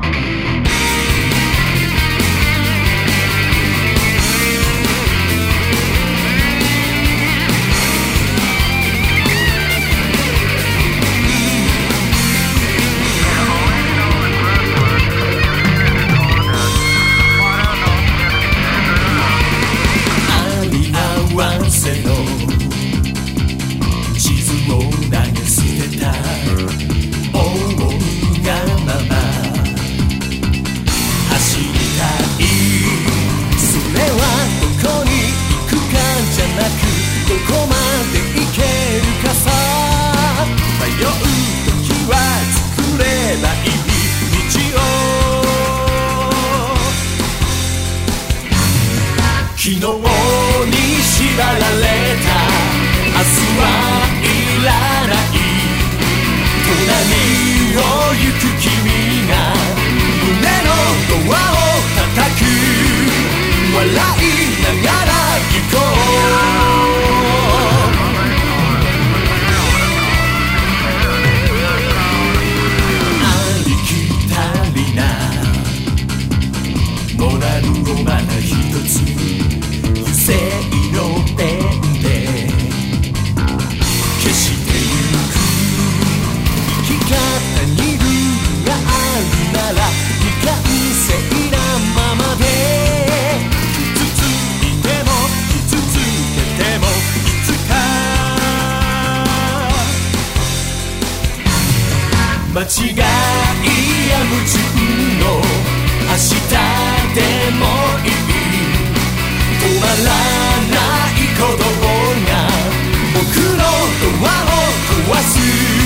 昨日に縛られた明日はいらない隣を行く君が胸のドアを叩く笑いながら行こうありきたりなモラルをまた一つ正のペンで消してゆく生き方にルールがあるなら未完成なままで傷ついても傷つけてもいつか間違いや矛盾の明日でもいい止まらない鼓動が僕のドアを壊す